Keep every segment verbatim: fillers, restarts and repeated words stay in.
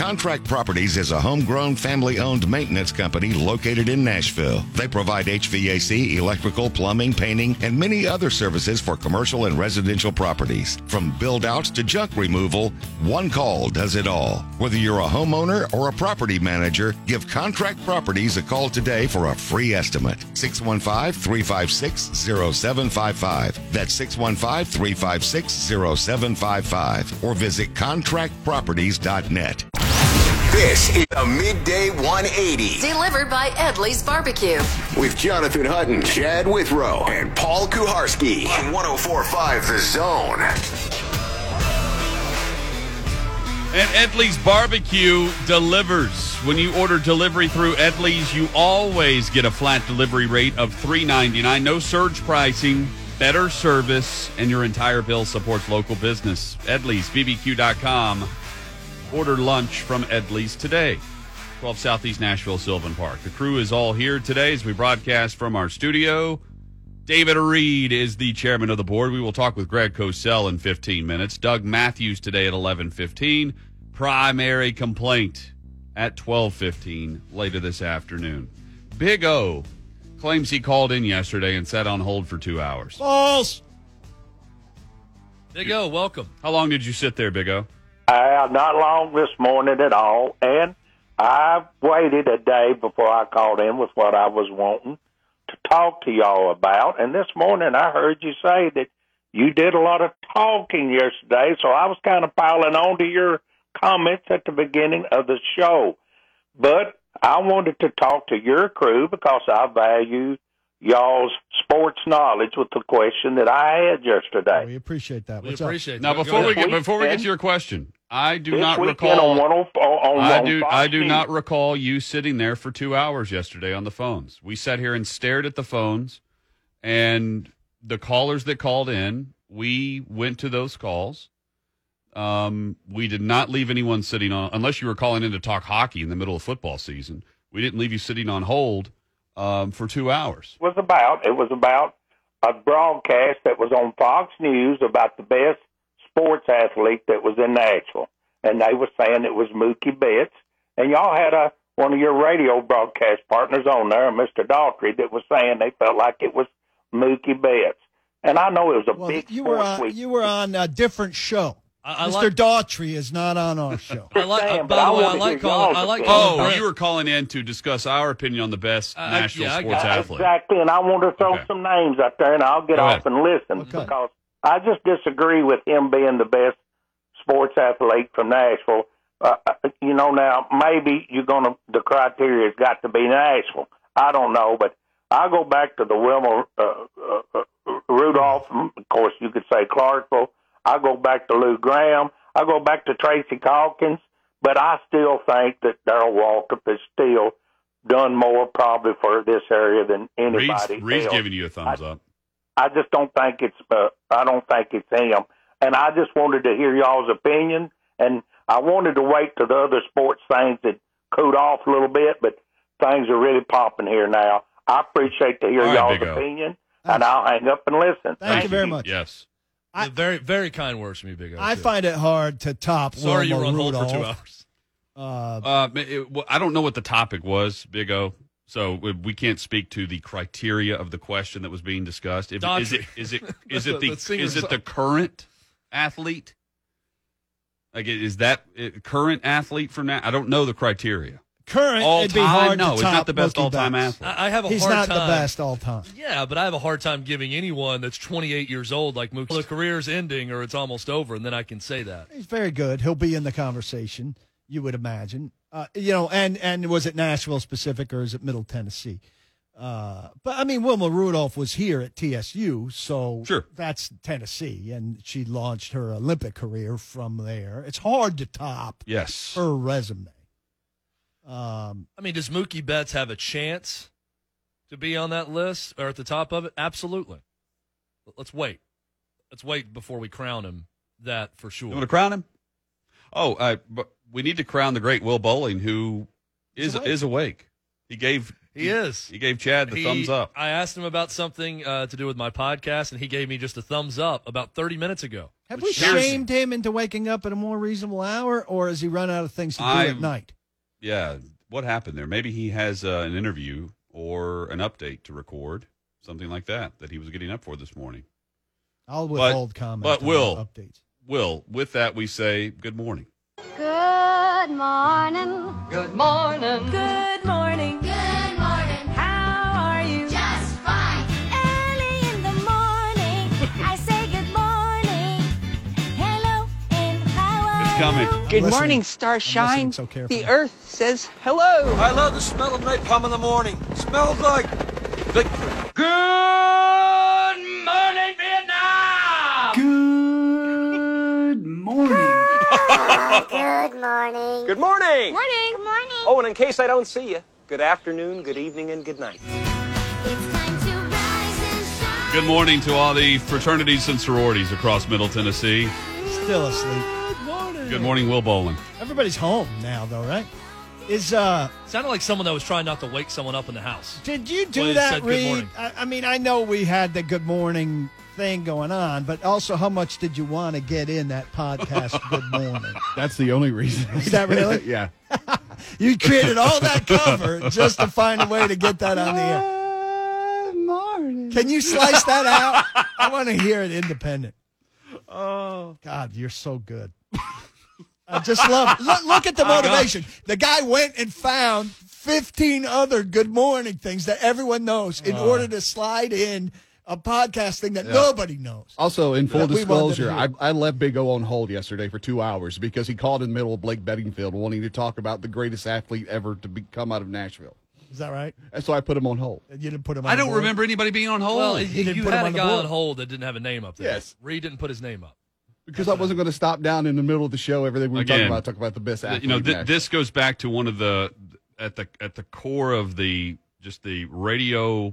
Contract Properties is a homegrown, family-owned maintenance company located in Nashville. They provide H V A C, electrical, plumbing, painting, and many other services for commercial and residential properties. From build-outs to junk removal, one call does it all. Whether you're a homeowner or a property manager, give Contract Properties a call today for a free estimate. six one five, three five six, zero seven five five. That's six one five, three five six, zero seven five five. Or visit contract properties dot net. This is a Midday one eighty. Delivered by Edley's Barbecue. With Jonathan Hutton, Chad Withrow, and Paul Kuharski on one oh four point five The Zone. And Edley's Barbecue delivers. When you order delivery through Edley's, you always get a flat delivery rate of three ninety-nine. No surge pricing, better service, and your entire bill supports local business. Edley's B B Q dot com. Order lunch from Edley's today. twelve Southeast Nashville, Sylvan Park. The crew is all here today as we broadcast from our studio. David Reed is the chairman of the board. We will talk with Greg Cosell in fifteen minutes. Doug Matthews today at eleven fifteen. Primary complaint at twelve fifteen later this afternoon. Big O claims he called in yesterday and sat on hold for two hours. False. Big O, welcome. How long did you sit there, Big O? Uh, not long this morning at all, and I waited a day before I called in with what I was wanting to talk to y'all about. And this morning I heard you say that you did a lot of talking yesterday, so I was kind of piling on to your comments at the beginning of the show. But I wanted to talk to your crew because I value y'all's sports knowledge with the question that I had yesterday. We appreciate that. We What's appreciate up? that. Now, before we get before we get to your question, I do This not weekend recall. on one oh four on, I on do. Fox I do News. not recall you sitting there for two hours yesterday on the phones. We sat here and stared at the phones, and the callers that called in, we went to those calls. Um, we did not leave anyone sitting on, unless you were calling in to talk hockey in the middle of football season. We didn't leave you sitting on hold um, for two hours. Was about it was about a broadcast that was on Fox News about the best sports athlete that was in Nashville, and they were saying it was Mookie Betts, and y'all had a one of your radio broadcast partners on there, Mister Daughtry, that was saying they felt like it was Mookie Betts, and I know it was a Well, big you were sports on, week. you were on a different show. I, I Mister like, Daughtry is not on our show. I like, saying, by but I the way, I wanna like hear calling. I y'all's like opinion. calling. Oh, Brent. you were calling in to discuss our opinion on the best I- I- national yeah, I sports got it. athlete. Exactly, and I want to throw Okay. some names out there, and I'll get Go off ahead. and listen Okay. because I just disagree with him being the best sports athlete from Nashville. Uh, you know, now maybe you're gonna the criteria's got to be Nashville. I don't know, but I go back to the Wilma uh, uh, uh, Rudolph. Of course, you could say Clarksville. I go back to Lou Graham. I go back to Tracy Calkins. But I still think that Darrell Waltrip has still done more probably for this area than anybody Reed's, Reed's else. giving you a thumbs up. I just don't think it's. Uh, I don't think it's him. And I just wanted to hear y'all's opinion. And I wanted to wait till the other sports things had cooled off a little bit, but things are really popping here now. I appreciate to hear All right, y'all's Big O. opinion, and I'll hang up and listen. Thank you very much. Yes. I- very, very kind words from you, Big O. I too. find it hard to top Sorry you Wilma were on hold for two Rudolph. hours. Uh, Uh, it, well, I don't know what the topic was, Big O, so we, we can't speak to the criteria of the question that was being discussed. If, is it is it is it the, The singer is it song. the current athlete? Like, is that uh, current athlete from now? I don't know the criteria. current, All it'd be time? hard No, to he's top not the best Mookie all-time Betts. athlete. I, I have a He's hard not time. the best all time. Yeah, but I have a hard time giving anyone that's twenty-eight years old like Mookie. The career's ending or it's almost over, and then I can say that. He's very good. He'll be in the conversation, you would imagine. Uh, you know, and, and was it Nashville specific or is it Middle Tennessee? Uh, but, I mean, Wilma Rudolph was here at T S U, so Sure. that's Tennessee, and she launched her Olympic career from there. It's hard to top Yes. her resume. Um, I mean, does Mookie Betts have a chance to be on that list or at the top of it? Absolutely. Let's wait. Let's wait before we crown him that for sure. You want to crown him? Oh, uh, but we need to crown the great Will Bowling, who is He's awake. is awake. He gave He is. He gave Chad the He- thumbs up. I asked him about something uh, to do with my podcast, and he gave me just a thumbs up about thirty minutes ago. Have we Here's- shamed him into waking up at a more reasonable hour, or has he run out of things to do I'm- at night? Yeah, what happened there? Maybe he has uh, an interview or an update to record, something like that, that he was getting up for this morning. I'll withhold comment. but on Will- updates. Will, with that, we say good morning. Good morning. Good morning. Good morning. Good morning. How are you? Just fine. Early in the morning, I say good morning. Hello and how are It's coming. you? Good Listening. morning, I'm Starshine. listening so carefully. The Earth says hello. I love the smell of napalm in the morning. Smells like victory. Good morning, Vietnam! Good morning. Good morning. Good morning! Morning. Good morning. Oh, and in case I don't see you, good afternoon, good evening, and good night. It's time to rise and shine. Good morning to all the fraternities and sororities across Middle Tennessee. Still asleep. Good morning, Will Bolin. Everybody's home now, though, right? Is uh, Sounded like someone that was trying not to wake someone up in the house. did you do Well, he that, said good Reed? morning. I, I mean, I know we had the good morning thing going on, but also, how much did you want to get in that podcast? Good morning. That's the only reason. Is that really? Yeah. You created all that cover just to find a way to get that on the air. Good morning. Can you slice that out? I want to hear it independent. Oh, God, you're so good. I just love it. Look, look at the motivation. The guy went and found fifteen other good morning things that everyone knows in order to slide in a podcast thing that nobody knows. Also, in full That we wanted to disclosure, I, hear. I left Big O on hold yesterday for two hours because he called in the middle of Blake Bedingfield wanting to talk about the greatest athlete ever to be, come out of Nashville. Is that right? And so I put him on hold. And you didn't put him on I the don't board? remember anybody being on hold. Well, He you, didn't you put him had on a the guy board. on hold that didn't have a name up there. Yes. Reed didn't put his name up. Because I wasn't going to stop down in the middle of the show. Everything we were Again, talking about, talk about the best athlete. you know, in th- Nashville. this goes back to one of the at the at the core of the just the radio.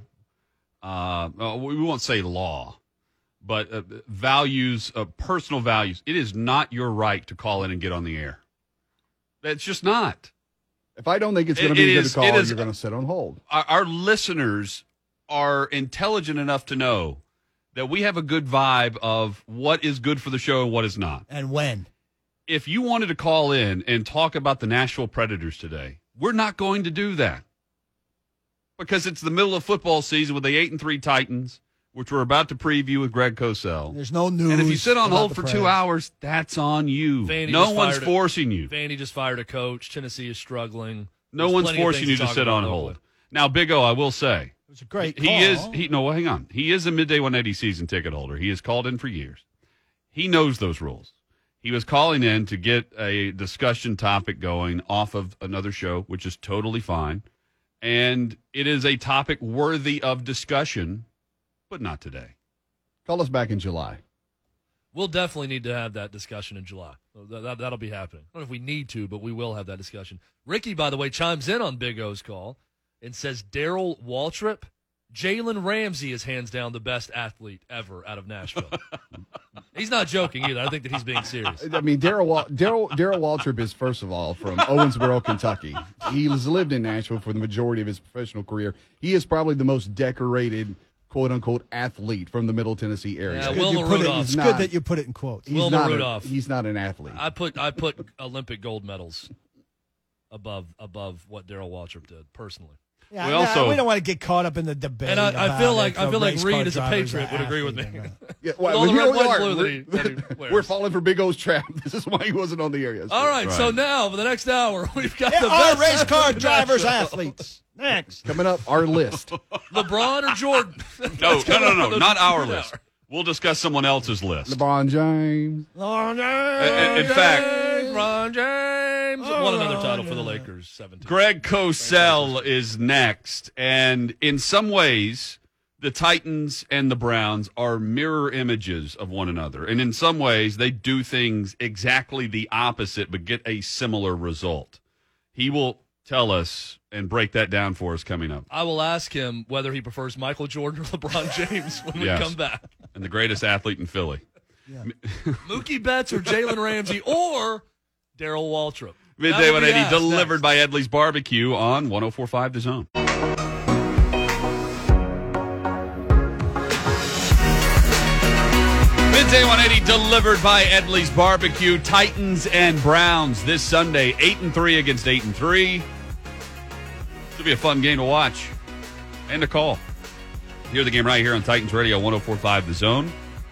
Uh, uh, we won't say law, but uh, values, uh, personal values. It is not your right to call in and get on the air. It's just not. If I don't think it's going It- to be it good is- to call, it is- you're going to sit on hold. Our, our listeners are intelligent enough to know that we have a good vibe of what is good for the show and what is not. And when? If you wanted to call in and talk about the Nashville Predators today, we're not going to do that because it's the middle of football season with the eight and three Titans, which we're about to preview with Greg Cosell. There's no news. And if you sit on about hold the for Preds. two hours, that's on you. Vandy no just one's fired a- forcing you. Vandy just fired a coach. Tennessee is struggling. No There's one's plenty of forcing things you to talk sit about on locally. hold. Now, Big O, I will say, It was a great he call. is he no hang on. He is a midday one eighty season ticket holder. He has called in for years. He knows those rules. He was calling in to get a discussion topic going off of another show, which is totally fine. And it is a topic worthy of discussion, but not today. Call us back in July. We'll definitely need to have that discussion in July. That, that, that'll be happening. I don't know if we need to, but we will have that discussion. Ricky, by the way, chimes in on Big O's call and says Daryl Waltrip, Jalen Ramsey is hands down the best athlete ever out of Nashville. He's not joking either. I think that he's being serious. I mean, Daryl Wal- Daryl Daryl Waltrip is, first of all, from Owensboro, Kentucky. He's lived in Nashville for the majority of his professional career. He is probably the most decorated, quote-unquote, athlete from the Middle Tennessee area. Yeah, Good Wilma you put it- Rudolph. It's He's good not- that you put it in quotes. He's Wilma not a- Rudolph. he's not an athlete. I put I put Olympic gold medals above above what Daryl Waltrip did personally. Yeah, We no, also- we don't want to get caught up in the debate. And I- I about feel if like- I a feel like race Reed car as a driver's Patriot an would agree with athlete me. or not. Yeah, With all the here red, we white, are. blue that he- We're- that he wears. We're falling for Big O's trap. This is why he wasn't on the air yesterday. All right, so Right. now for the next hour, we've got Yeah, the our best race car athlete in drivers, Nashville. athletes. Next. Coming up, our list. LeBron or Jordan? No, That's no, no, coming no, up in not the our next list. hour. We'll discuss someone else's list. LeBron James. In- in fact, LeBron James won another title for the Lakers. seventeen. Greg Cosell is next, and in some ways, the Titans and the Browns are mirror images of one another, and in some ways, they do things exactly the opposite but get a similar result. He will tell us and break that down for us coming up. I will ask him whether he prefers Michael Jordan or LeBron James when we Yes. come back. And the greatest athlete in Philly. Mookie Betts or Jalen Ramsey or Daryl Waltrip. Midday That'll one be eighty, asked delivered next. by Edley's Barbecue on one oh four point five The Zone. Midday one eighty, Delivered by Edley's Barbecue. Titans and Browns this Sunday, eight and three against eight and three. Should be a fun game to watch and to call. Hear the game right here on Titans Radio one oh four point five The Zone.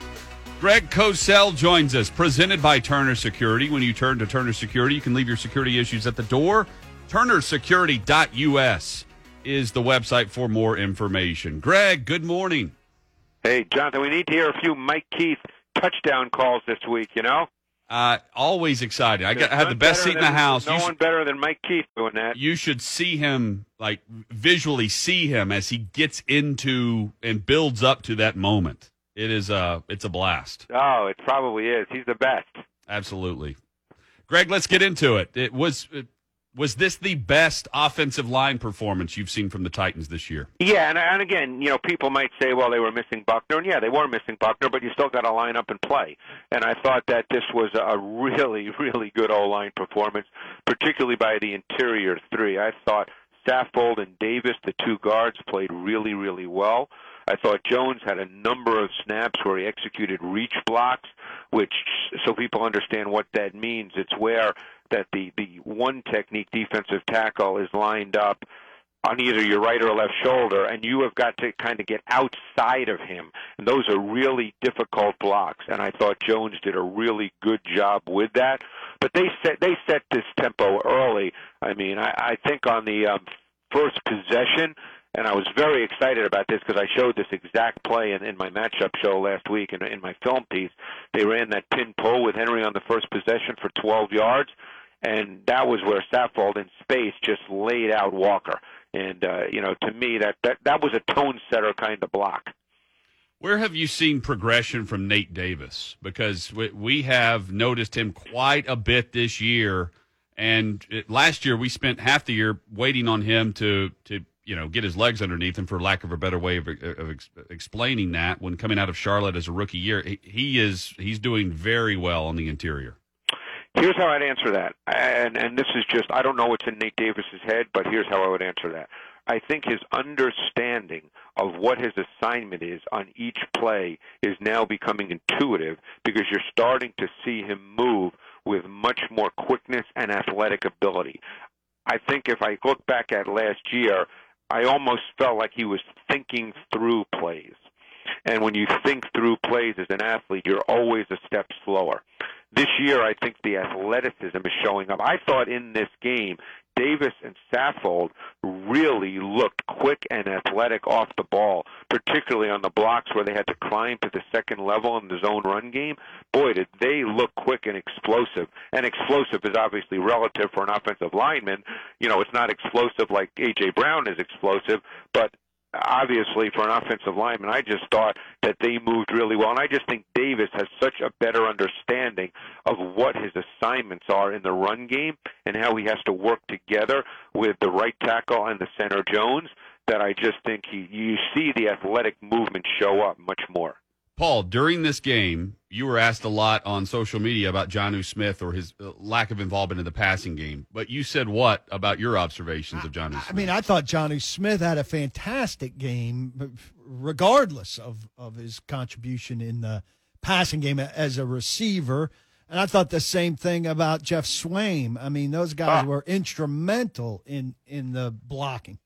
Greg Cosell joins us, presented by Turner Security. When you turn to Turner Security, you can leave your security issues at the door. Turner Security dot U S is the website for more information. Greg, good morning. Hey, Jonathan, we need to hear a few Mike Keith touchdown calls this week, you know? Uh, always excited. I, got, I have the None best better seat in the than- house. No You one should- better than Mike Keith doing that. You should see him, like, visually see him as he gets into and builds up to that moment. It is a, it's a blast. Oh, it probably is. He's the best. Absolutely. Greg, let's get into it. It was was this the best offensive line performance you've seen from the Titans this year? Yeah, and, and again, you know, people might say, well, they were missing Buckner, and yeah, they were missing Buckner, but you still got to line up and play. And I thought that this was a really, really good O-line performance, particularly by the interior three. I thought Saffold and Davis, the two guards, played really, really well. I thought Jones had a number of snaps where he executed reach blocks, which, so people understand what that means, it's where that the, the one technique defensive tackle is lined up on either your right or left shoulder, and you have got to kind of get outside of him. And those are really difficult blocks, and I thought Jones did a really good job with that. But they set, they set this tempo early. I mean, I, I think on the um, first possession, and I was very excited about this because I showed this exact play in, in my matchup show last week in, in my film piece. They ran that pin pull with Henry on the first possession for twelve yards, and that was where Saffold in space just laid out Walker. And, uh, you know, to me, that, that, that was a tone setter kind of block. Where have you seen progression from Nate Davis? Because we, we have noticed him quite a bit this year, and it, last year we spent half the year waiting on him to to – you know, get his legs underneath him, for lack of a better way of, of ex- explaining that. When coming out of Charlotte as a rookie year, he, he is he's doing very well on the interior. Here's how I'd answer that, and and this is just, I don't know what's in Nate Davis's head, but here's how I would answer that. I think his understanding of what his assignment is on each play is now becoming intuitive, because you're starting to see him move with much more quickness and athletic ability. I think if I look back at last year, I almost felt like he was thinking through plays. And when you think through plays as an athlete, you're always a step slower. This year, I think the athleticism is showing up. I thought in this game, Davis and Saffold really looked quick and athletic off the ball, particularly on the blocks where they had to climb to the second level in the zone run game. Boy, did they look quick and explosive. And explosive is obviously relative for an offensive lineman. You know, it's not explosive like A J. Brown is explosive, but obviously for an offensive lineman, I just thought that they moved really well. And I just think Davis has such a better understanding of what his assignments are in the run game and how he has to work together with the right tackle and the center Jones, that I just think he you see the athletic movement show up much more. Paul, during this game, you were asked a lot on social media about Jonnu Smith or his lack of involvement in the passing game. But you said what about your observations of Jonnu Smith? I mean, I thought Jonnu Smith had a fantastic game, regardless of, of his contribution in the passing game as a receiver. And I thought the same thing about Jeff Swaim. I mean, those guys Ah. were instrumental in, in the blocking.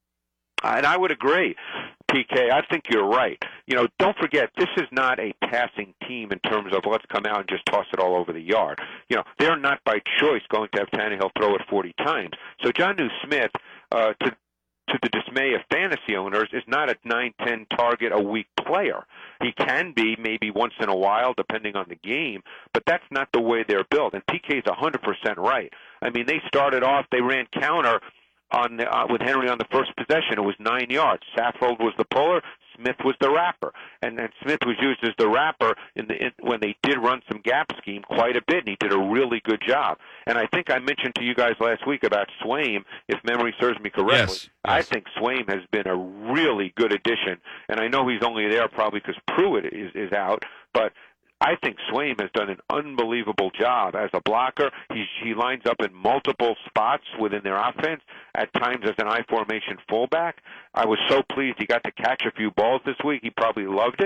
And I would agree, P K. I think you're right. You know, don't forget, this is not a passing team in terms of let's come out and just toss it all over the yard. You know, they're not by choice going to have Tannehill throw it forty times. So Jonnu Smith, uh, to to the dismay of fantasy owners, is not a nine, ten target a week player. He can be maybe once in a while, depending on the game, but that's not the way they're built. And P K's one hundred percent right. I mean, they started off, they ran counter on the, uh, with Henry on the first possession. It was nine yards. Saffold was the puller. Smith was the wrapper, and then Smith was used as the wrapper in the in, when they did run some gap scheme quite a bit, and he did a really good job. And I think I mentioned to you guys last week about Swaim, if memory serves me correctly. Yes, yes. I think Swaim has been a really good addition, and I know he's only there probably because Pruitt is, is out, but I think Swaim has done an unbelievable job as a blocker. He he lines up in multiple spots within their offense, at times as an I formation fullback. I was so pleased he got to catch a few balls this week. He probably loved it.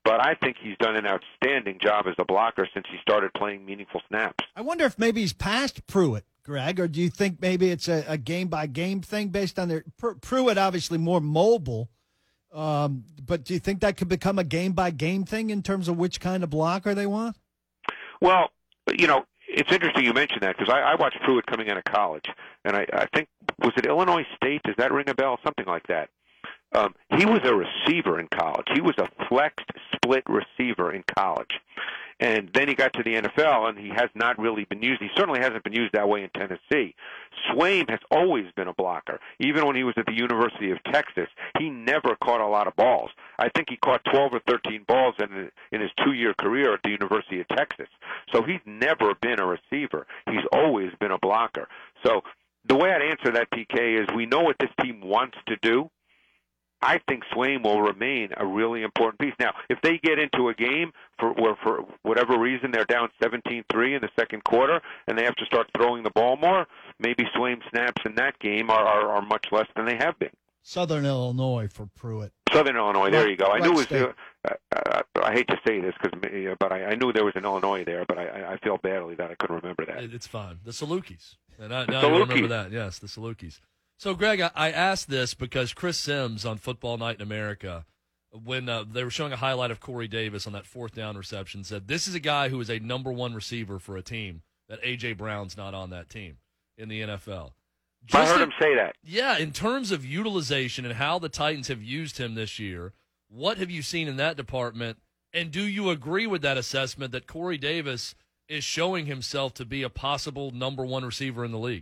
but I think he's done an outstanding job as a blocker since he started playing meaningful snaps. I wonder if maybe he's past Pruitt, Greg, or do you think maybe it's a, a game-by-game thing based on their Pr- Pruitt obviously more mobile, um, but do you think that could become a game-by-game thing in terms of which kind of blocker they want? Well, you know, it's interesting you mentioned that because I, I watched Pruitt coming out of college, and I, I think, was it Illinois State? Does that ring a bell? Something like that. Um, he was a receiver in college. He was a flexed split receiver in college. And then he got to the N F L, and he has not really been used. He certainly hasn't been used that way in Tennessee. Swaim has always been a blocker. Even when he was at the University of Texas, he never caught a lot of balls. I think he caught twelve or thirteen balls in, in his two-year career at the University of Texas. So he's never been a receiver. He's always been a blocker. So the way I'd answer that, P K, is we know what this team wants to do. I think Swaim will remain a really important piece. Now, if they get into a game for where for whatever reason they're down seventeen three in the second quarter and they have to start throwing the ball more, maybe Swaim snaps in that game are, are, are much less than they have been. Southern Illinois for Pruitt. Southern Illinois, there Right- you go. I right knew it was. state. Uh, uh, I hate to say this, cause, uh, but I, I knew there was an Illinois there, but I, I feel badly that I couldn't remember that. It- It's fine. The Salukis. And I, The now you remember Salukis. that. Yes, the Salukis. So, Greg, I, I asked this because Chris Sims on Football Night in America, when uh, they were showing a highlight of Corey Davis on that fourth down reception, said this is a guy who is a number one receiver for a team, that A J. Brown's not on that team in the N F L. I Just heard in- him say that. Yeah, in terms of utilization and how the Titans have used him this year, what have you seen in that department? And do you agree with that assessment that Corey Davis is showing himself to be a possible number one receiver in the league?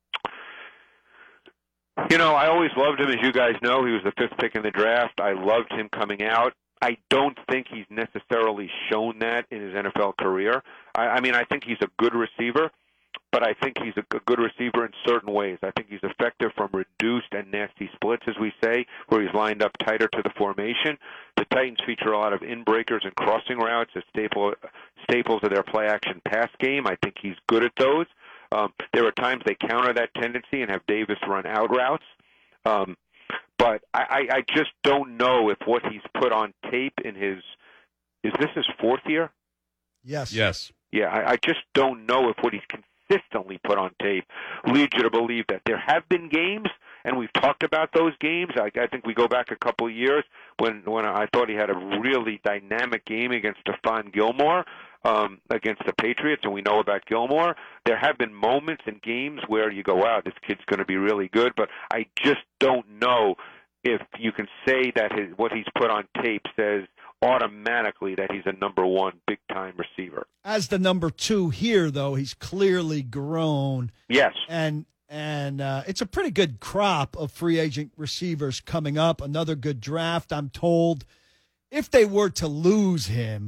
You know, I always loved him, as you guys know. He was the fifth pick in the draft. I loved him coming out. I don't think he's necessarily shown that in his N F L career. I, I mean, I think he's a good receiver, but I think he's a g- good receiver in certain ways. I think he's effective from reduced and nasty splits, as we say, where he's lined up tighter to the formation. The Titans feature a lot of in-breakers and crossing routes as staple, staples of their play-action pass game. I think he's good at those. Um, there are times they counter that tendency and have Davis run out routes. Um, but I, I, I just don't know if what he's put on tape in his – is this his fourth year? Yes. Yes. Yeah, I, I just don't know if what he's consistently put on tape leads you to believe that. There have been games, and we've talked about those games. I, I think we go back a couple of years when, when I thought he had a really dynamic game against Stephon Gilmore um, against the Patriots, and we know about Gilmore. There have been moments in games where you go, wow, this kid's going to be really good, but I just don't know if you can say that his, what he's put on tape says automatically that he's a number one big-time receiver. As the number two here, though, he's clearly grown. Yes. And and uh, it's a pretty good crop of free agent receivers coming up. Another good draft, I'm told. If they were to lose him,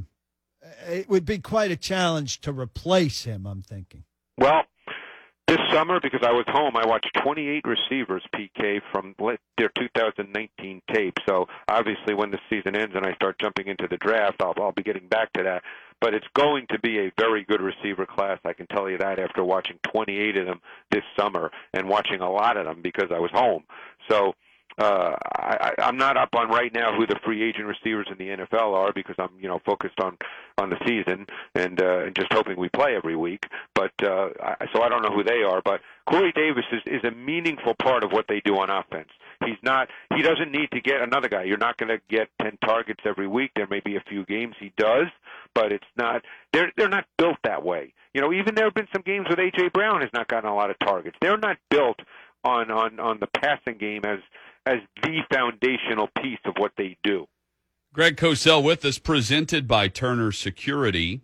it would be quite a challenge to replace him, I'm thinking. Well, this summer, because I was home, I watched twenty-eight receivers, P K, from their two thousand nineteen tape. So obviously when the season ends and I start jumping into the draft, I'll, I'll be getting back to that. But it's going to be a very good receiver class, I can tell you that, after watching twenty-eight of them this summer and watching a lot of them because I was home. So uh, I, I'm not up on right now who the free agent receivers in the N F L are because I'm, you know, focused on, on the season and, uh, and just hoping we play every week. But uh, I, so I don't know who they are. But Corey Davis is, is a meaningful part of what they do on offense. He's not. He doesn't need to get another guy. You're not going to get ten targets every week. There may be a few games he does, but it's not. They're they're not built that way. You know, even there have been some games with A J. Brown has not gotten a lot of targets. They're not built on on on the passing game as as the foundational piece of what they do. Greg Cosell with us, presented by Turner Security.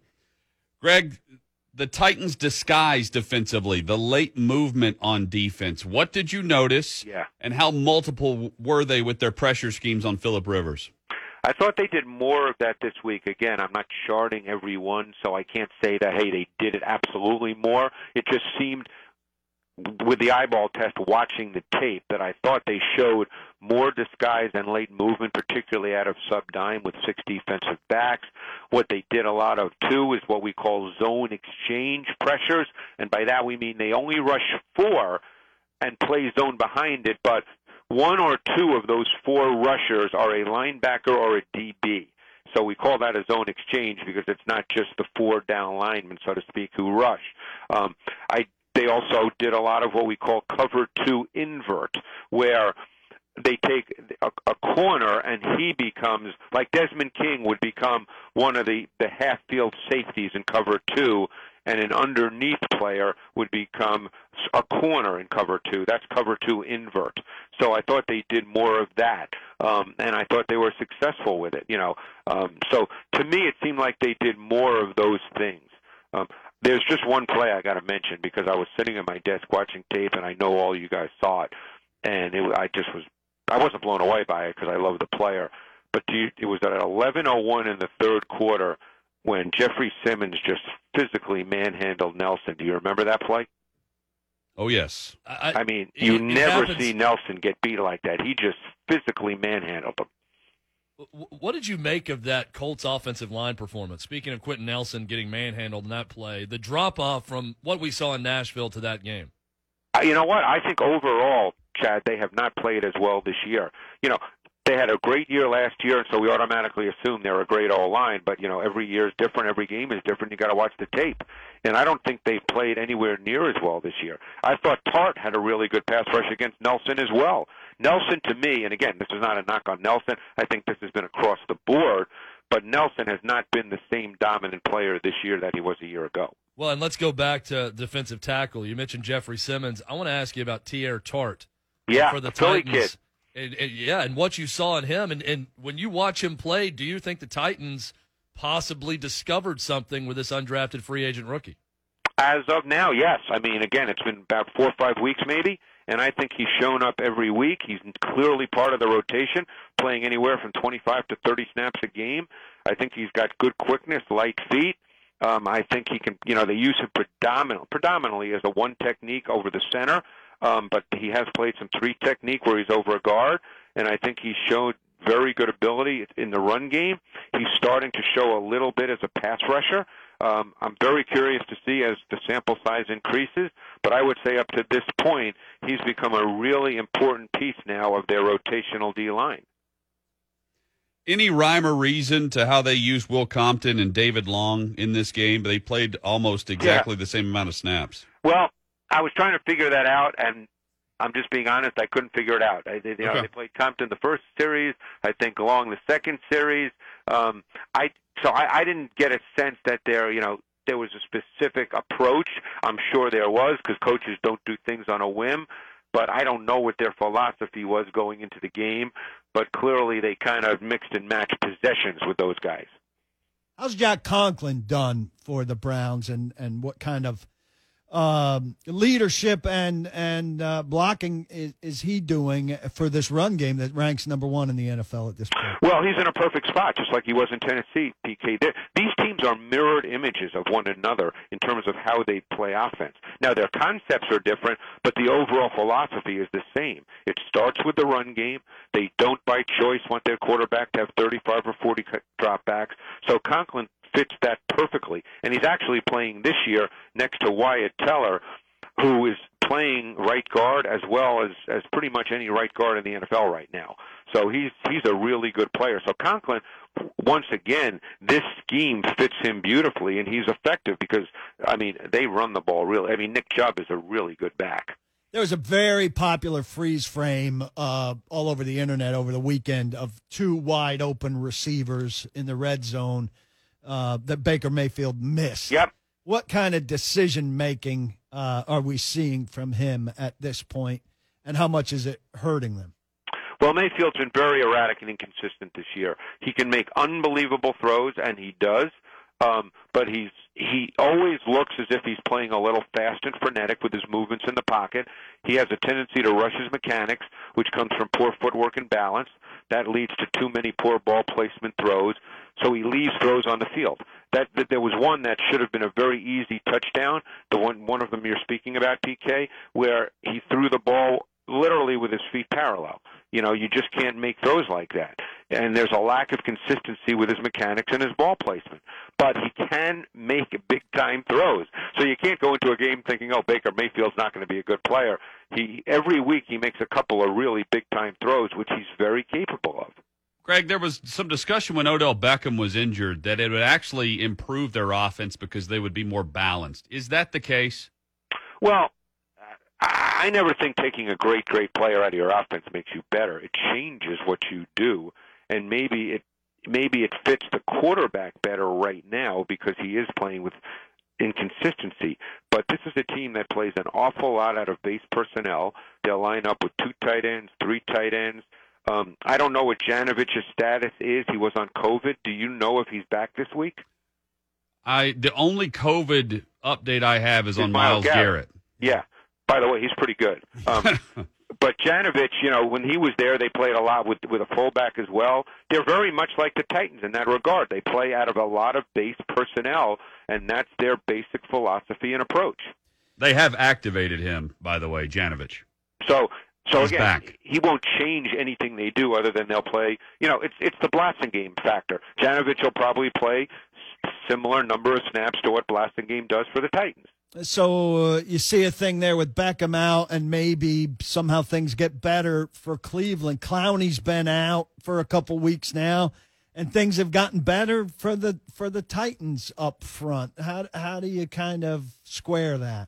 Greg, the Titans' disguise defensively, the late movement on defense. What did you notice? Yeah. And how multiple were they with their pressure schemes on Phillip Rivers? I thought they did more of that this week. Again, I'm not charting every one, so I can't say that, hey, they did it absolutely more. It just seemed, with the eyeball test, watching the tape, that I thought they showed more disguise and late movement, particularly out of sub-dime with six defensive backs. What they did a lot of, too, is what we call zone exchange pressures, and by that we mean they only rush four and play zone behind it, but one or two of those four rushers are a linebacker or a D B. so we call that a zone exchange because it's not just the four down linemen, so to speak, who rush. Um, I they also did a lot of what we call cover two invert, where they take a, a corner and he becomes, like Desmond King would become one of the, the half-field safeties in cover two, and an underneath player would become a corner in cover two. That's cover two invert. So I thought they did more of that, um, and I thought they were successful with it. You know, um, so to me it seemed like they did more of those things. Um, there's just one play I got to mention because I was sitting at my desk watching tape, and I know all you guys saw it, and it, I just was I wasn't blown away by it because I love the player, but do you, it was at eleven oh one in the third quarter when Jeffrey Simmons just physically manhandled Nelson. Do you remember that play? Oh, yes. I, I mean, you it, it never happens. see Nelson get beat like that. He just physically manhandled him. What did you make of that Colts offensive line performance? Speaking of Quentin Nelson getting manhandled in that play, the drop-off from what we saw in Nashville to that game. Uh, you know what? I think overall, Chad, they have not played as well this year. You know, they had a great year last year, and so we automatically assume they're a great O-line. But, you know, every year is different. Every game is different. You got to watch the tape. And I don't think they've played anywhere near as well this year. I thought Tart had a really good pass rush against Nelson as well. Nelson, to me, and again, this is not a knock on Nelson. I think this has been across the board. But Nelson has not been the same dominant player this year that he was a year ago. Well, and let's go back to defensive tackle. You mentioned Jeffrey Simmons. I want to ask you about Tier Tart. Yeah, for the Philly Titans. kid. And, and, yeah, and what you saw in him. And, and when you watch him play, do you think the Titans possibly discovered something with this undrafted free agent rookie? As of now, yes. I mean, again, it's been about four or five weeks maybe, and I think he's shown up every week. He's clearly part of the rotation, playing anywhere from twenty-five to thirty snaps a game. I think he's got good quickness, light feet. Um, I think he can, you know, they use him predominantly, predominantly as a one technique over the center, um, but he has played some three technique where he's over a guard, and I think he's showed very good ability in the run game. He's starting to show a little bit as a pass rusher. Um, I'm very curious to see as the sample size increases, but I would say up to this point, he's become a really important piece now of their rotational D-line. Any rhyme or reason to how they used Will Compton and David Long in this game? They played almost exactly yeah. the same amount of snaps. Well, I was trying to figure that out, and I'm just being honest, I couldn't figure it out. I, they, you know, okay. they played Compton the first series, I think Long the second series. Um, I so I, I didn't get a sense that there, you know, there was a specific approach. I'm sure there was because coaches don't do things on a whim. But I don't know what their philosophy was going into the game. But clearly they kind of mixed and matched possessions with those guys. How's Jack Conklin done for the Browns, and, and what kind of um, leadership and and uh, blocking is, is he doing for this run game that ranks number one in the N F L at this point? Well, he's in a perfect spot, just like he was in Tennessee, P K. They're, these teams are mirrored images of one another in terms of how they play offense. Now, their concepts are different, but the overall philosophy is the same. It starts with the run game. They don't, by choice, want their quarterback to have thirty-five or forty dropbacks. So Conklin fits that perfectly. And he's actually playing this year next to Wyatt Teller, who is playing right guard as well as, as pretty much any right guard in the N F L right now. So he's he's a really good player. So Conklin, once again, this scheme fits him beautifully, and he's effective because, I mean, they run the ball really. I mean, Nick Chubb is a really good back. There was a very popular freeze frame uh, all over the internet over the weekend of two wide open receivers in the red zone uh, that Baker Mayfield missed. Yep. What kind of decision making uh, are we seeing from him at this point, and how much is it hurting them? Well, Mayfield's been very erratic and inconsistent this year. He can make unbelievable throws, and he does. Um, but he's he always looks as if he's playing a little fast and frenetic with his movements in the pocket. He has a tendency to rush his mechanics, which comes from poor footwork and balance. That leads to too many poor ball placement throws. So he leaves throws on the field. That, that there was one that should have been a very easy touchdown. The one one of them you're speaking about, P K, where he threw the ball literally with his feet parallel. You know, you just can't make throws like that. And there's a lack of consistency with his mechanics and his ball placement. But he can make big-time throws. So you can't go into a game thinking, oh, Baker Mayfield's not going to be a good player. He every week he makes a couple of really big-time throws, which he's very capable of. Greg, there was some discussion when Odell Beckham was injured that it would actually improve their offense because they would be more balanced. Is that the case? Well, I never think taking a great, great player out of your offense makes you better. It changes what you do, and maybe it maybe it fits the quarterback better right now because he is playing with inconsistency. But this is a team that plays an awful lot out of base personnel. They'll line up with two tight ends, three tight ends. Um, I don't know what Janovich's status is. He was on COVID. Do you know if he's back this week? I the only COVID update I have is on Myles Garrett. Garrett. Yeah. By the way, he's pretty good. Um, but Janovich, you know, when he was there, they played a lot with with a fullback as well. They're very much like the Titans in that regard. They play out of a lot of base personnel, and that's their basic philosophy and approach. They have activated him, by the way, Janovich. So, so He's again, back. he won't change anything they do other than they'll play. You know, it's it's the Blasingame factor. Janovich will probably play similar number of snaps to what Blasingame does for the Titans. So uh, you see a thing there with Beckham out, and maybe somehow things get better for Cleveland. Clowney's been out for a couple weeks now, and things have gotten better for the for the Titans up front. How how do you kind of square that?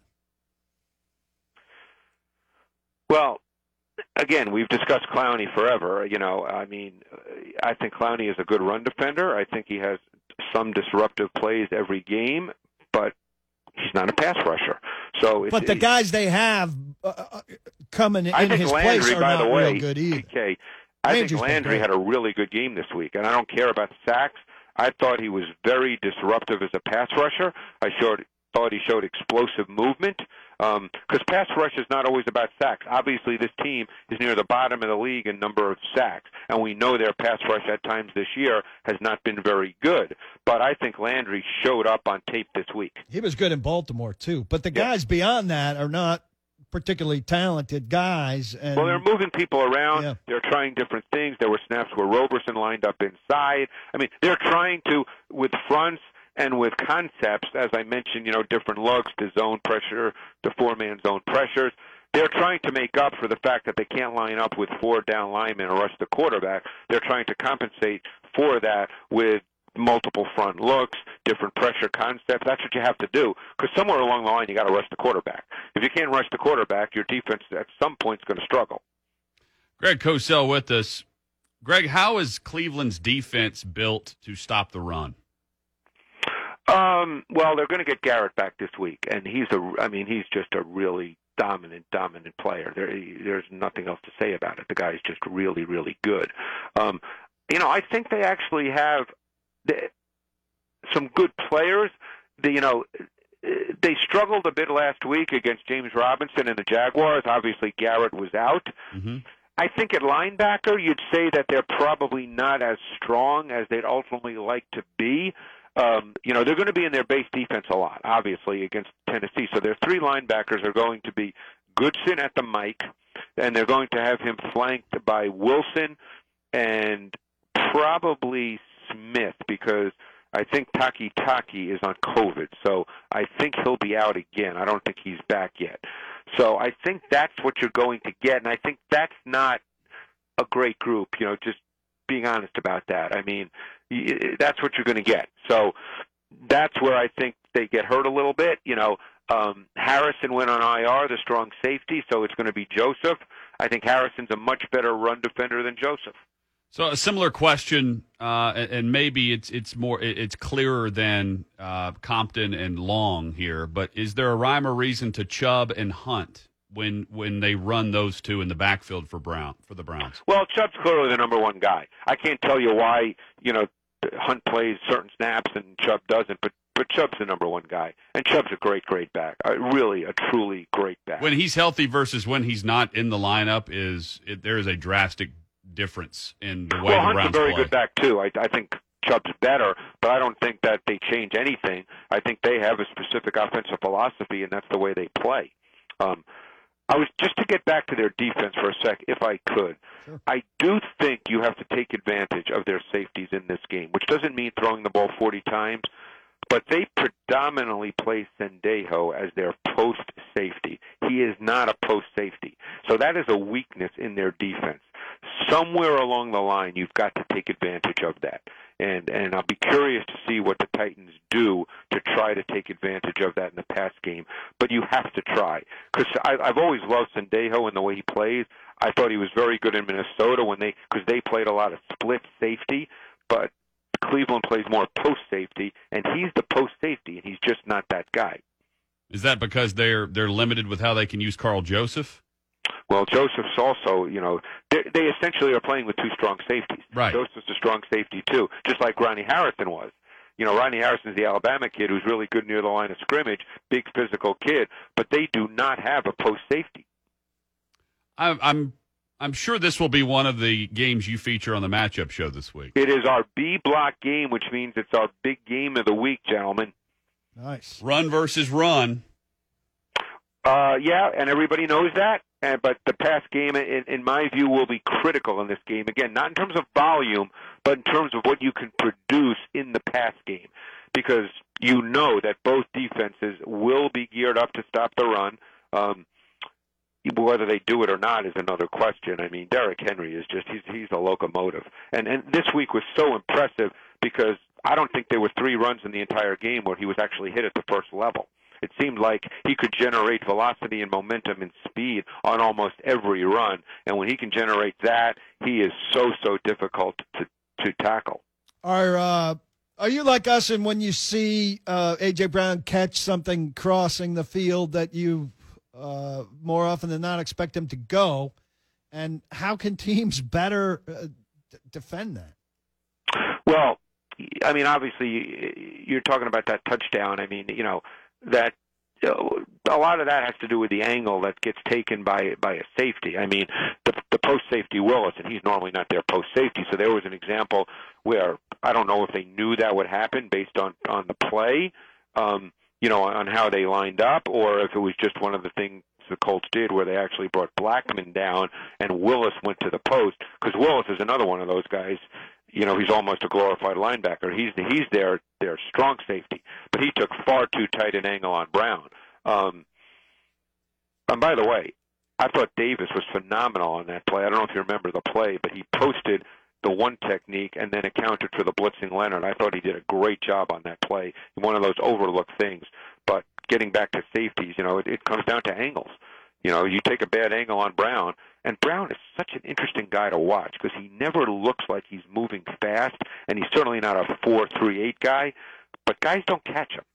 Well, again, we've discussed Clowney forever. You know, I mean, I think Clowney is a good run defender. I think he has some disruptive plays every game, but he's not a pass rusher. So, it's, but the guys they have uh, coming in I think his Landry, place are by not the way, real good either. Okay, I Landry's think been Landry great. had a really good game this week, and I don't care about the sacks. I thought he was very disruptive as a pass rusher. I showed, thought he showed explosive movement because um, pass rush is not always about sacks. Obviously, this team is near the bottom of the league in number of sacks, and we know their pass rush at times this year has not been very good. But I think Landry showed up on tape this week. He was good in Baltimore, too. But the Yeah. guys beyond that are not particularly talented guys. And Well, they're moving people around. Yeah. They're trying different things. There were snaps where Roberson lined up inside. I mean, they're trying to, with fronts and with concepts, as I mentioned, you know, different lugs, the zone pressure, the four-man zone pressures. They're trying to make up for the fact that they can't line up with four down linemen and rush the quarterback. They're trying to compensate for that with multiple front looks, different pressure concepts. That's what you have to do because somewhere along the line you got to rush the quarterback. If you can't rush the quarterback, your defense at some point is going to struggle. Greg Cosell with us. Greg, how is Cleveland's defense built to stop the run? Um, well, they're going to get Garrett back this week, and he's a. I mean, he's just a really dominant, dominant player. There, there's nothing else to say about it. The guy's just really, really good. Um, you know, I think they actually have the, some good players. The, you know, they struggled a bit last week against James Robinson and the Jaguars. Obviously, Garrett was out. Mm-hmm. I think at linebacker, you'd say that they're probably not as strong as they'd ultimately like to be. Um, you know, they're going to be in their base defense a lot, obviously, against Tennessee. So their three linebackers are going to be Goodson at the mic, and they're going to have him flanked by Wilson and probably Smith because I think Taki Taki is on COVID. So I think he'll be out again. I don't think he's back yet. So I think that's what you're going to get, and I think that's not a great group, you know, just being honest about that. I mean, that's what you're going to get. So that's where I think they get hurt a little bit. You know, um, Harrison went on I R, the strong safety, so it's going to be Joseph. I think Harrison's a much better run defender than Joseph. So a similar question, uh, and and maybe it's it's more it's clearer than uh, Compton and Long here. But is there a rhyme or reason to Chubb and Hunt when when they run those two in the backfield for Brown for the Browns? Well, Chubb's clearly the number one guy. I can't tell you why you know Hunt plays certain snaps and Chubb doesn't, but but Chubb's the number one guy, and Chubb's a great, great back. Uh, really, a truly great back. When he's healthy versus when he's not in the lineup, is it, there is a drastic difference in the way well, the Hunt's Browns a very play. good back too. I, I think Chubb's better, but I don't think that they change anything. I think they have a specific offensive philosophy, and that's the way they play. Um, I was just to get back to their defense for a sec, if I could. Sure. I do think you have to take advantage of their safeties in this game, which doesn't mean throwing the ball forty times, but they predominantly play Sendejo as their post safety. He is not a post safety, so that is a weakness in their defense. somewhere along the line, you've got to take advantage of that. And and I'll be curious to see what the Titans do to try to take advantage of that in the pass game. But you have to try. Because I've always loved Sendejo and the way he plays. I thought he was very good in Minnesota when they because they played a lot of split safety. But Cleveland plays more post safety, and he's the post safety, and he's just not that guy. Is that because they're they're limited with how they can use Carl Joseph? Well, Joseph's also, you know, they, they essentially are playing with two strong safeties. Right. Joseph's a strong safety, too, just like Ronnie Harrison was. You know, Ronnie Harrison's the Alabama kid who's really good near the line of scrimmage, big physical kid, but they do not have a post safety. I'm I'm I'm sure this will be one of the games you feature on the matchup show this week. It is our B block game, which means it's our big game of the week, gentlemen. Nice. Run versus run. Uh, yeah, and everybody knows that. Uh, but the pass game, in, in my view, will be critical in this game. Again, not in terms of volume, but in terms of what you can produce in the pass game. Because you know that both defenses will be geared up to stop the run. Um, whether they do it or not is another question. I mean, Derrick Henry is just, he's, he's a locomotive. And, and this week was so impressive because I don't think there were three runs in the entire game where he was actually hit at the first level. It seemed like he could generate velocity and momentum and speed on almost every run. And when he can generate that, he is so, so difficult to, to tackle. Are uh, are you like us, and when you see uh, A J. Brown catch something crossing the field that you uh, more often than not expect him to go? And how can teams better uh, d- defend that? Well, I mean, obviously, you're talking about that touchdown. I mean, you know, that you know, a lot of that has to do with the angle that gets taken by by a safety. I mean, the, the post safety Willis, and he's normally not their post safety. So there was an example where I don't know if they knew that would happen based on on the play, um, you know, on how they lined up, or if it was just one of the things the Colts did where they actually brought Blackman down and Willis went to the post, because Willis is another one of those guys. You know, he's almost a glorified linebacker. He's he's their their strong safety, but he took far too tight an angle on Brown. Um, and by the way, I thought Davis was phenomenal on that play. I don't know if you remember the play, but he posted the one technique and then accounted for the blitzing Leonard. I thought he did a great job on that play. One of those overlooked things. But getting back to safeties, you know, it, it comes down to angles. You know, you take a bad angle on Brown, and Brown is such an interesting guy to watch because he never looks like he's moving fast, and he's certainly not a four three eight guy, but guys don't catch him.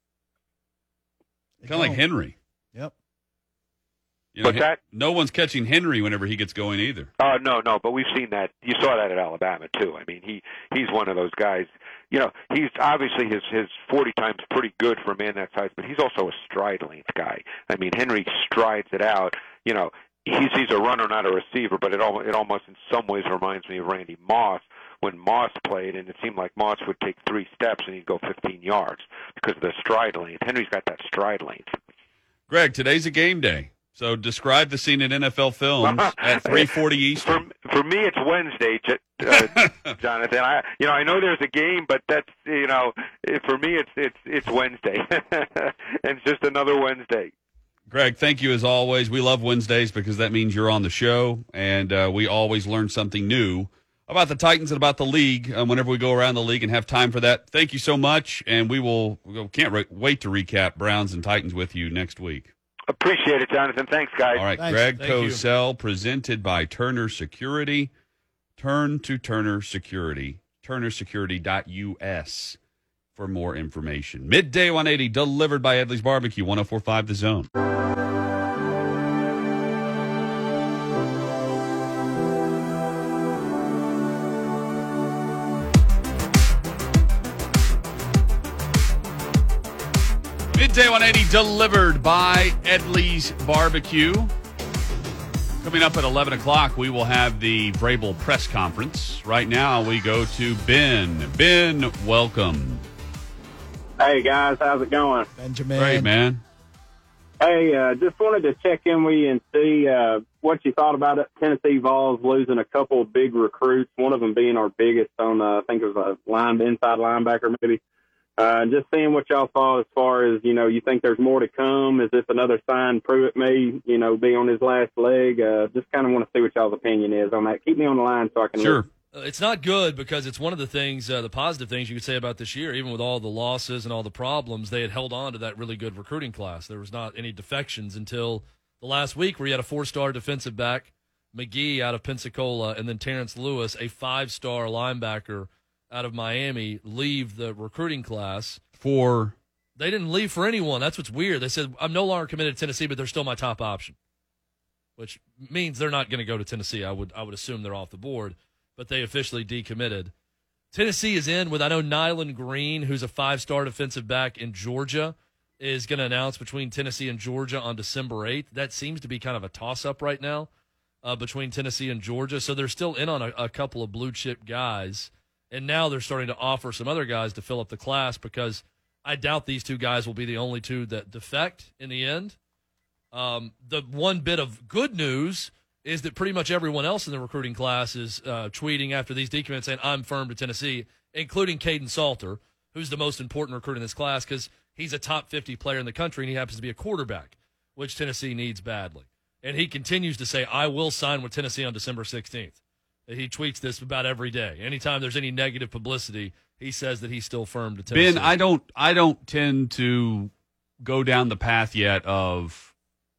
Kind of like Henry. Yep. You know, What's that? No one's catching Henry whenever he gets going either. Oh, uh, no, no, but we've seen that. You saw that at Alabama, too. I mean, he he's one of those guys. You know, he's obviously his, his forty times pretty good for a man that size, but he's also a stride length guy. I mean, Henry strides it out. You know, he's he's a runner, not a receiver, but it, al- it almost in some ways reminds me of Randy Moss when Moss played, and it seemed like Moss would take three steps and he'd go fifteen yards because of the stride length. Henry's got that stride length. Greg, today's a game day. So describe the scene at N F L Films at three forty Eastern. For, for me, it's Wednesday, uh, Jonathan. I, you know, I know there's a game, but that's, you know, for me, it's it's it's Wednesday, and it's just another Wednesday. Greg, thank you as always. We love Wednesdays because that means you're on the show, and uh, we always learn something new about the Titans and about the league uh, whenever we go around the league and have time for that. Thank you so much, and we will we can't re- wait to recap Browns and Titans with you next week. Appreciate it, Jonathan. Thanks, guys. All right, Thanks. Greg Thank Cosell, presented by Turner Security. Turn to Turner Security, turner security dot U S for more information. Midday one eighty, delivered by Edley's Barbecue, one oh four point five The Zone. Midday one eighty, delivered by Edley's Barbecue. Coming up at eleven o'clock, we will have the Vrabel press conference. Right now, we go to Ben. Ben, welcome. Hey, guys. How's it going? Benjamin. Great, man. Hey, uh, just wanted to check in with you and see uh, what you thought about it. Tennessee Vols losing a couple of big recruits, one of them being our biggest on, uh, I think it was a line, inside linebacker maybe. Uh, just seeing what y'all thought as far as, you know, you think there's more to come. Is this another sign Pruitt may, you know, be on his last leg? Uh, just kind of want to see what y'all's opinion is on that. Keep me on the line so I can Sure. Uh, it's not good because it's one of the things, uh, the positive things you could say about this year, even with all the losses and all the problems, they had held on to that really good recruiting class. There was not any defections until the last week where you had a four-star defensive back, McGee out of Pensacola, and then Terrence Lewis, a five-star linebacker out of Miami, leave the recruiting class. For? They didn't leave for anyone. That's what's weird. They said, I'm no longer committed to Tennessee, but they're still my top option, which means they're not going to go to Tennessee. I would I would assume they're off the board, but they officially decommitted. Tennessee is in with, I know, Nyland Green, who's a five-star defensive back in Georgia, is going to announce between Tennessee and Georgia on December eighth. That seems to be kind of a toss-up right now uh, between Tennessee and Georgia. So they're still in on a, a couple of blue-chip guys. And now they're starting to offer some other guys to fill up the class because I doubt these two guys will be the only two that defect in the end. Um, the one bit of good news is that pretty much everyone else in the recruiting class is uh, tweeting after these decommits saying, I'm firm to Tennessee, including Caden Salter, who's the most important recruit in this class because he's a top fifty player in the country and he happens to be a quarterback, which Tennessee needs badly. And he continues to say, I will sign with Tennessee on December sixteenth. He tweets this about every day. Anytime there's any negative publicity, he says that he's still firm to Tennessee. Ben, I don't, I don't tend to go down the path yet of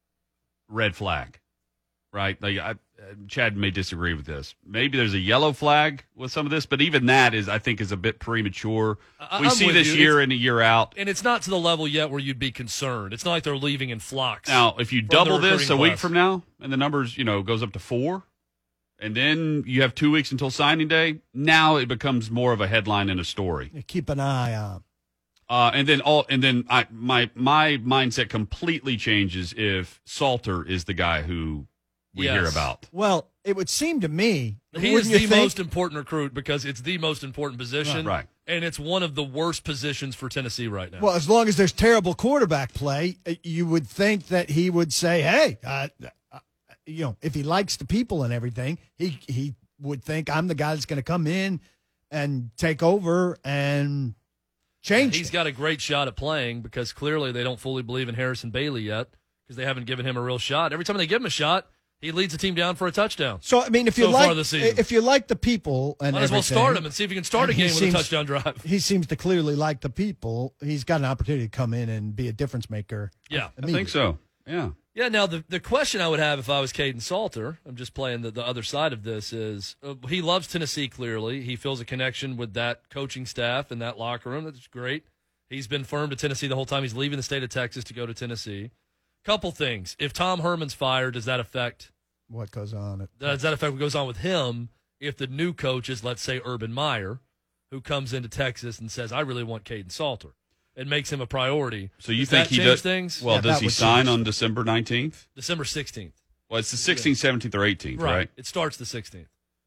red flag, right? Like I, Chad may disagree with this. Maybe there's a yellow flag with some of this, but even that is, I think, is a bit premature. I, we I'm see with this you. year It's, in and year out. And it's not to the level yet where you'd be concerned. It's not like they're leaving in flocks. Now, if you from double the this a recruiting week class. from now, and the numbers, you know, goes up to four, and then you have two weeks until signing day, now it becomes more of a headline and a story. You keep an eye on. Uh, and then all, and then I, my my mindset completely changes if Salter is the guy who we Yes. hear about. Well, it would seem to me He is wouldn't you the think- most important recruit because it's the most important position. Right. And it's one of the worst positions for Tennessee right now. Well, as long as there's terrible quarterback play, uh, you would think that he would say, "Hey, uh, uh, you know, if he likes the people and everything, he he would think I'm the guy that's going to come in and take over and change." He's got a great shot at playing because clearly they don't fully believe in Harrison Bailey yet because they haven't given him a real shot. Every time they give him a shot, he leads the team down for a touchdown. So I mean, if you so like, far this season. if you like the people and Might as well everything, start him and see if he can start and a he game with seems- a touchdown drive. He seems to clearly like the people. He's got an opportunity to come in and be a difference maker. Yeah. I think so. Yeah. Yeah, now the, the question I would have if I was Caden Salter, I'm just playing the, the other side of this, is uh, he loves Tennessee clearly. He feels a connection with that coaching staff and that locker room. That's great. He's been firm to Tennessee the whole time. He's leaving the state of Texas to go to Tennessee. Couple things. If Tom Herman's fired, does that affect What goes on? At, does that affect what goes on with him if the new coach is, let's say, Urban Meyer, who comes into Texas and says, I really want Caden Salter, and makes him a priority? So you Does think that he change does? things? Well, Yeah, does that he would sign change. on December nineteenth? December sixteenth. Well, it's the sixteenth, seventeenth, or eighteenth, right? It starts the sixteenth.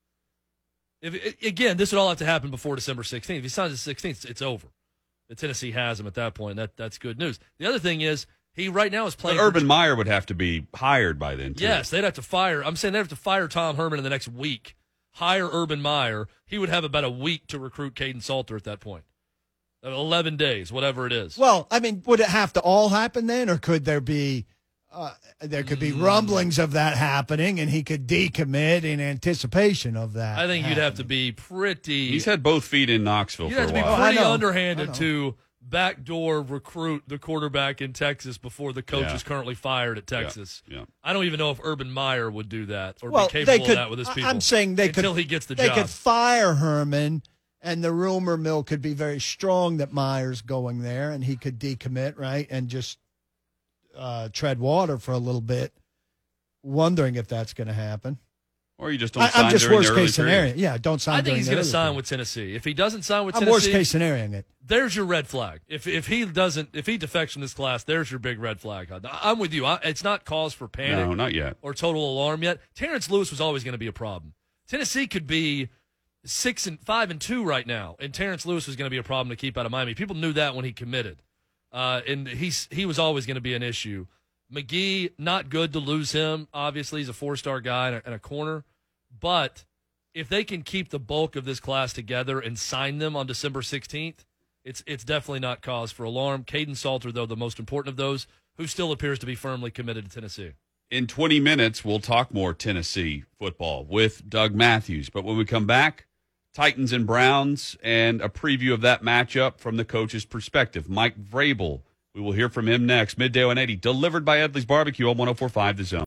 If i- again, this would all have to happen before December sixteenth. If he signs the sixteenth, it's over. The Tennessee has him at that point. That that's good news. The other thing is he right now is But playing. Urban Meyer would have to be hired by then, too. Yes, they'd have to fire. I'm saying they'd have to fire Tom Herman in the next week. Hire Urban Meyer. He would have about a week to recruit Caden Salter at that point. Eleven days, whatever it is. well, I mean, would it have to all happen then, or could there be uh, there could be Mm. rumblings of that happening, and he could decommit in anticipation of that? I think you'd have to happening? be pretty. He's had both feet in Knoxville You'd for have a to be while. pretty I know. I underhanded know. to backdoor recruit the quarterback in Texas before the coach Yeah. is currently fired at Texas. Yeah. I don't even know if Urban Meyer would do that or Well, be capable they could. of that with his I- people. I'm saying they until could he gets the they job. could fire Herman, and the rumor mill could be very strong that Meyer's going there, and he could decommit, right, and just uh, tread water for a little bit, wondering if that's going to happen. Or you just don't I, sign I'm just during worst the early case period. scenario. Yeah, don't sign. I think during he's the going to early sign period. with Tennessee. If he doesn't sign with I'm Tennessee, worst case scenarioing it. there's your red flag. If if he doesn't, if he defects from this class, there's your big red flag. I'm with you. I, it's not cause for panic. No, not yet. Or total alarm yet. Terrence Lewis was always going to be a problem. Tennessee could be six and five and two right now, and Terrence Lewis was going to be a problem to keep out of Miami. People knew that when he committed, uh, and he's he was always going to be an issue. McGee, not good to lose him. Obviously, he's a four-star guy and a, and a corner, but if they can keep the bulk of this class together and sign them on December sixteenth, it's it's definitely not cause for alarm. Caden Salter, though, the most important of those, who still appears to be firmly committed to Tennessee. In twenty minutes, we'll talk more Tennessee football with Doug Matthews. But when we come back, Titans and Browns and a preview of that matchup from the coach's perspective. Mike Vrabel, we will hear from him next. Midday one eighty, delivered by Edley's Barbecue on one oh four point five The Zone.